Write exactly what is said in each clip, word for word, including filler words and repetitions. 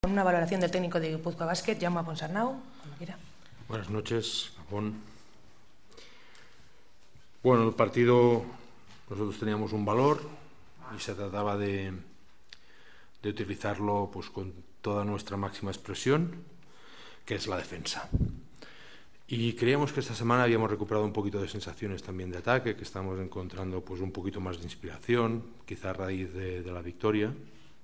Una valoración del técnico de Guipúzcoa Basket, Jaume Ponsarnau, como quiera. Buenas noches, Gabón. Bueno, el partido, nosotros teníamos un valor y se trataba de, de utilizarlo pues, con toda nuestra máxima expresión, que es la defensa. Y creíamos que esta semana habíamos recuperado un poquito de sensaciones también de ataque, que estamos encontrando pues, un poquito más de inspiración, quizá a raíz de, de la victoria.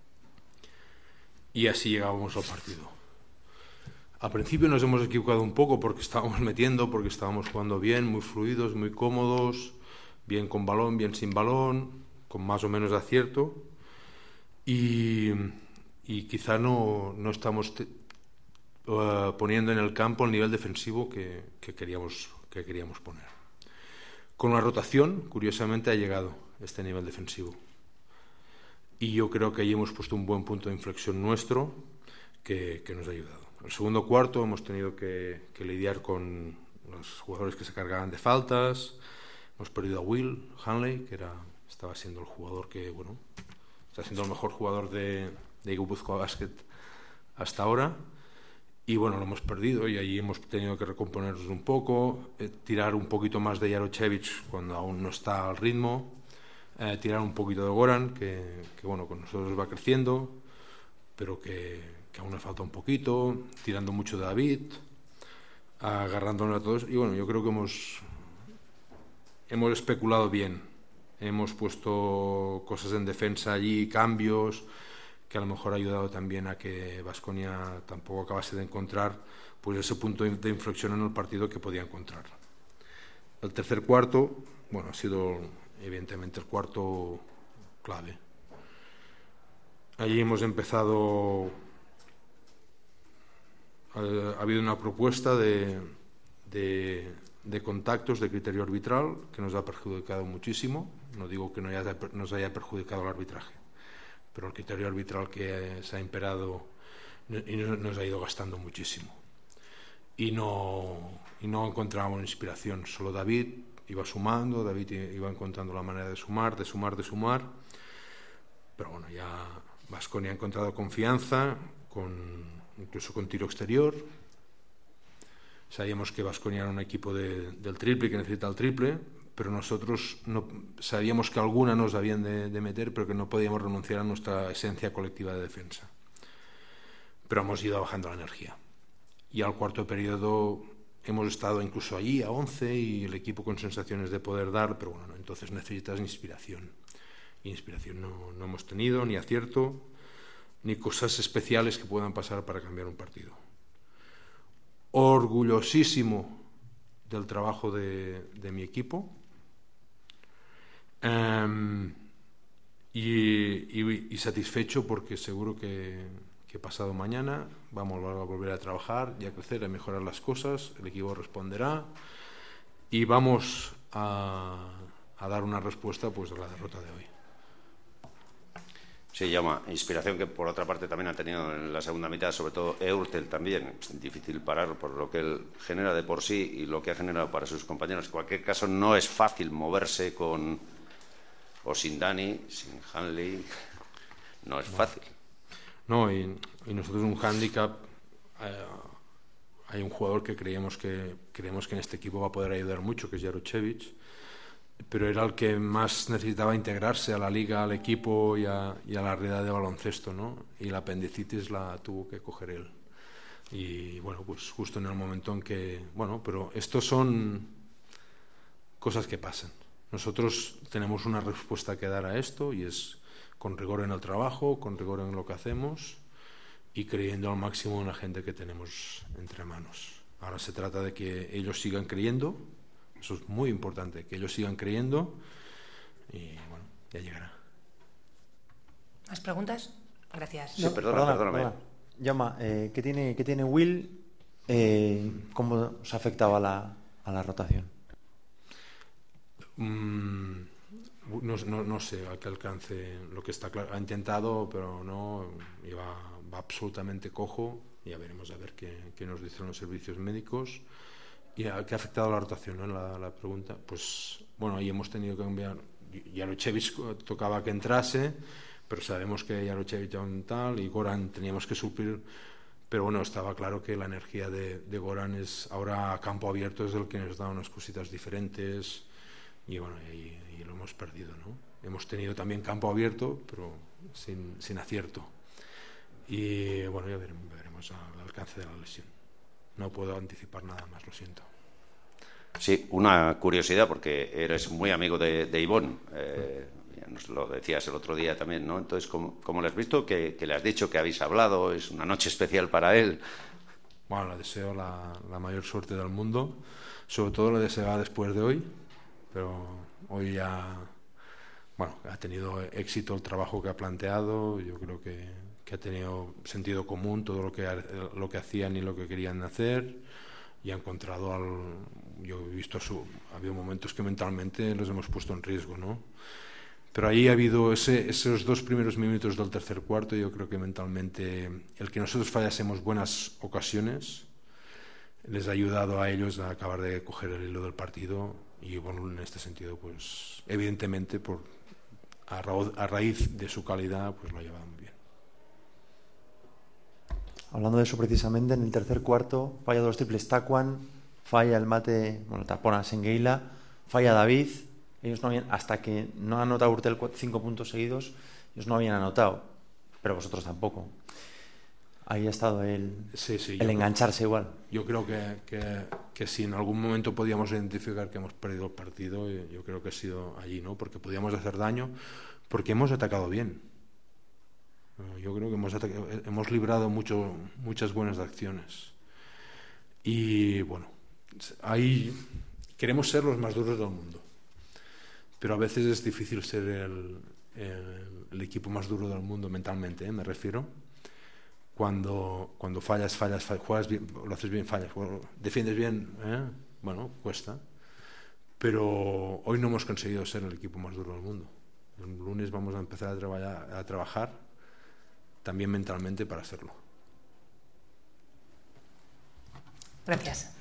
Y así llegábamos al partido. Al principio nos hemos equivocado un poco porque estábamos metiendo, porque estábamos jugando bien, muy fluidos, muy cómodos, bien con balón, bien sin balón, con más o menos acierto. Y, y quizá no, no estamos te, uh, poniendo en el campo el nivel defensivo que, que, queríamos, que queríamos poner. Con la rotación, curiosamente, ha llegado este nivel defensivo. Y yo creo que ahí hemos puesto un buen punto de inflexión nuestro que, que nos ha ayudado. En el segundo cuarto hemos tenido que, que lidiar con los jugadores que se cargaban de faltas. Hemos perdido a Will Hanley, que era, estaba siendo el jugador que, bueno, está siendo el mejor jugador de, de Guipúzcoa Basket hasta ahora. Y bueno, lo hemos perdido y ahí hemos tenido que recomponernos un poco, eh, tirar un poquito más de Jarochevich cuando aún no está al ritmo. Eh, tirar un poquito de Goran, que, que bueno, con nosotros va creciendo, pero que, que aún le falta un poquito, tirando mucho de David, agarrándonos a todos. Y bueno, yo creo que hemos, hemos especulado bien. Hemos puesto cosas en defensa allí, cambios, que a lo mejor ha ayudado también a que Baskonia tampoco acabase de encontrar pues, ese punto de inflexión en el partido que podía encontrar. El tercer cuarto, bueno, ha sido evidentemente el cuarto clave. Allí hemos empezado, ha habido una propuesta de, de, de contactos de criterio arbitral que nos ha perjudicado muchísimo. No digo que no haya, nos haya perjudicado el arbitraje, pero el criterio arbitral que se ha imperado nos ha ido gastando muchísimo. Y no, y no encontrábamos inspiración, solo David iba sumando, David iba encontrando la manera de sumar, de sumar, de sumar, pero bueno, ya Baskonia ha encontrado confianza, con, incluso con tiro exterior. Sabíamos que Baskonia era un equipo de, del triple, que necesita el triple, pero nosotros no, sabíamos que alguna nos habían de, de meter, pero que no podíamos renunciar a nuestra esencia colectiva de defensa. Pero hemos ido bajando la energía. Y al cuarto periodo hemos estado incluso allí a once y el equipo con sensaciones de poder dar, pero bueno, entonces necesitas inspiración. Y inspiración no, no hemos tenido, ni acierto, ni cosas especiales que puedan pasar para cambiar un partido. Orgullosísimo del trabajo de, de mi equipo. Um, y, y, y satisfecho porque seguro que... que pasado mañana vamos a volver a trabajar y a crecer, a mejorar las cosas, el equipo responderá y vamos a, a dar una respuesta pues, a la derrota de hoy. Sí, llama inspiración que por otra parte también ha tenido en la segunda mitad, sobre todo Eurtel también, es difícil parar por lo que él genera de por sí y lo que ha generado para sus compañeros. En cualquier caso no es fácil moverse con o sin Dani, sin Hanley, no es fácil. No, y, y nosotros un hándicap, eh, hay un jugador que creemos que creemos que en este equipo va a poder ayudar mucho, que es Jarochevich, pero era el que más necesitaba integrarse a la liga, al equipo y a, y a la realidad de baloncesto, ¿no? Y la apendicitis la tuvo que coger él. Y bueno, pues justo en el momento en que, bueno, pero estos son cosas que pasan. Nosotros tenemos una respuesta que dar a esto y es con rigor en el trabajo, con rigor en lo que hacemos y creyendo al máximo en la gente que tenemos entre manos. Ahora se trata de que ellos sigan creyendo, eso es muy importante, que ellos sigan creyendo y bueno, ya llegará. ¿Más preguntas? Gracias. Sí, no, perdona, perdona, perdóname. perdona. Llama, eh, ¿qué, tiene, ¿qué tiene Will? Eh, ¿Cómo os afectaba a la, a la rotación? Mm. No, no, no sé a qué alcance lo que está claro. Ha intentado, pero no, y va, va absolutamente cojo. Ya veremos a ver qué, qué nos dicen los servicios médicos. ¿Y a qué ha afectado la rotación? ¿No? La, la pregunta. Pues bueno, ahí hemos tenido que cambiar. Jarochevich tocaba que entrase, pero sabemos que Jarochevich tal y Goran teníamos que suplir, pero bueno, estaba claro que la energía de, de Goran es ahora a campo abierto, es el que nos da unas cositas diferentes y bueno, y, y lo hemos perdido, ¿no? Hemos tenido también campo abierto, pero sin, sin acierto. Y bueno, ya veremos, veremos al alcance de la lesión. No puedo anticipar nada más, lo siento. Sí, una curiosidad, porque eres muy amigo de, de Ivonne, eh, ya nos lo decías el otro día también, ¿no? Entonces, ¿cómo, cómo le has visto? ¿Que, que le has dicho que habéis hablado? ¿Es una noche especial para él? Bueno, le deseo la, la mayor suerte del mundo, sobre todo le deseo después de hoy, pero hoy ya, bueno, ha tenido éxito el trabajo que ha planteado, yo creo que, que ha tenido sentido común todo lo que, lo que hacían y lo que querían hacer, y ha encontrado al, yo he visto su, ha habido momentos que mentalmente los hemos puesto en riesgo, ¿no? Pero ahí ha habido ese, esos dos primeros minutos del tercer cuarto, yo creo que mentalmente el que nosotros fallásemos buenas ocasiones les ha ayudado a ellos a acabar de coger el hilo del partido, y bueno, en este sentido, pues evidentemente por, a, ra a raíz de su calidad, pues lo ha llevado muy bien. Hablando de eso precisamente, en el tercer cuarto falla dos triples Tacuan, falla el mate, bueno, tapona Sengueila, falla David. Ellos no habían, hasta que no ha anotado Urtel cinco puntos seguidos, ellos no habían anotado, pero vosotros tampoco. Ahí ha estado el, sí, sí, el engancharse creo, igual. Yo creo que, que, que si en algún momento podíamos identificar que hemos perdido el partido, yo creo que ha sido allí, ¿no? Porque podíamos hacer daño, porque hemos atacado bien. Yo creo que hemos, atacado, hemos librado mucho, muchas buenas acciones. Y bueno, ahí queremos ser los más duros del mundo, pero a veces es difícil ser el, el, el equipo más duro del mundo mentalmente, ¿eh? Me refiero. Cuando, cuando fallas, fallas, fallas, juegas bien, lo haces bien, fallas, defiendes bien, ¿eh? Bueno, cuesta. Pero hoy no hemos conseguido ser el equipo más duro del mundo. El lunes vamos a empezar a trabajar, a trabajar también mentalmente para serlo. Gracias.